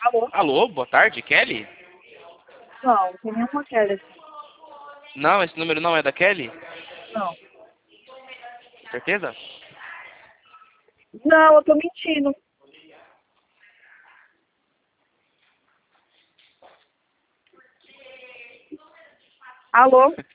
Alô? Alô, boa tarde, Kelly? Não, não tem nenhuma Kelly aqui. Não, esse número não é da Kelly? Não. Certeza? Não, eu tô mentindo. Alô?